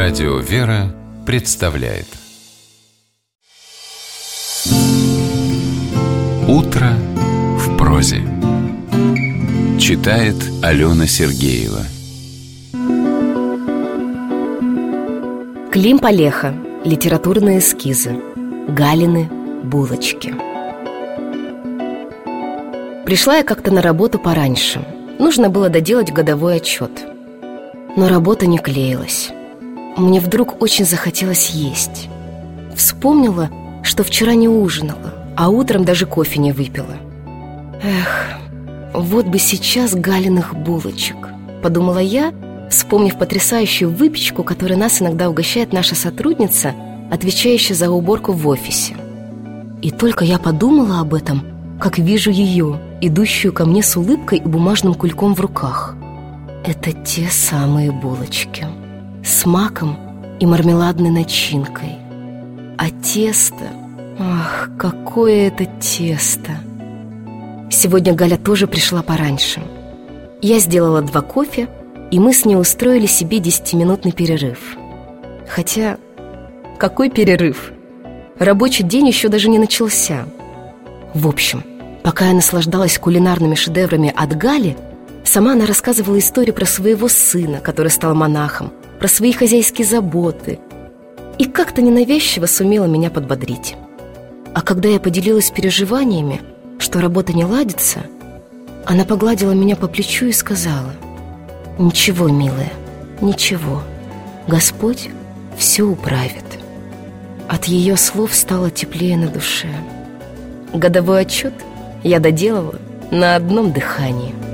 Радио «Вера» представляет «Утро в прозе». Читает Алена Сергеева. Клим Полеха. Литературные эскизы. Галины булочки. Пришла я как-то на работу пораньше. Нужно было доделать годовой отчет. Но работа не клеилась. Мне вдруг очень захотелось есть. Вспомнила, что вчера не ужинала, а утром даже кофе не выпила. Эх, вот бы сейчас Галиных булочек, подумала я, вспомнив потрясающую выпечку, которой нас иногда угощает наша сотрудница, отвечающая за уборку в офисе. И только я подумала об этом, как вижу ее, идущую ко мне с улыбкой и бумажным кульком в руках. Это те самые булочки с маком и мармеладной начинкой. А тесто, ах, какое это тесто! Сегодня Галя тоже пришла пораньше. Я сделала 2 кофе, и мы с ней устроили себе 10-минутный перерыв. Хотя, какой перерыв? Рабочий день еще даже не начался. В общем, пока я наслаждалась кулинарными шедеврами от Гали, сама она рассказывала историю про своего сына, который стал монахом, про свои хозяйские заботы, и как-то ненавязчиво сумела меня подбодрить. А когда я поделилась переживаниями, что работа не ладится, она погладила меня по плечу и сказала: «Ничего, милая, ничего, Господь все управит». От ее слов стало теплее на душе. Годовой отчет я доделала на одном дыхании.